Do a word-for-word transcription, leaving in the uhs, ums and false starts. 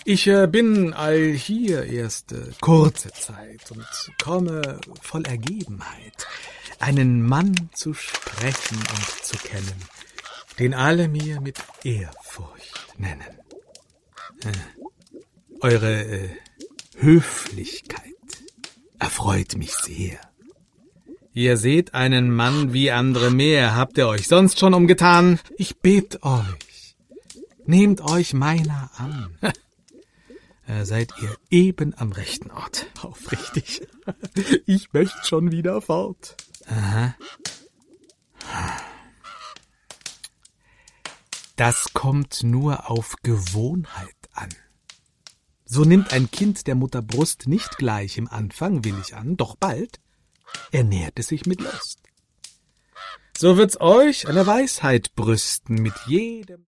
Ich äh, bin all hier erst äh, kurze Zeit und komme voll Ergebenheit, einen Mann zu sprechen und zu kennen, den alle mir mit Ehrfurcht nennen. Äh, eure äh, Höflichkeit erfreut mich sehr. Ihr seht einen Mann wie andere mehr, habt ihr euch sonst schon umgetan? Ich bet euch, nehmt euch meiner an. Äh, seid ihr eben am rechten Ort. Aufrichtig. Ich möchte schon wieder fort. Aha. Das kommt nur auf Gewohnheit an. So nimmt ein Kind der Mutter Brust nicht gleich im Anfang willig an, doch bald ernährt es sich mit Lust. So wird's euch eine Weisheit brüsten mit jedem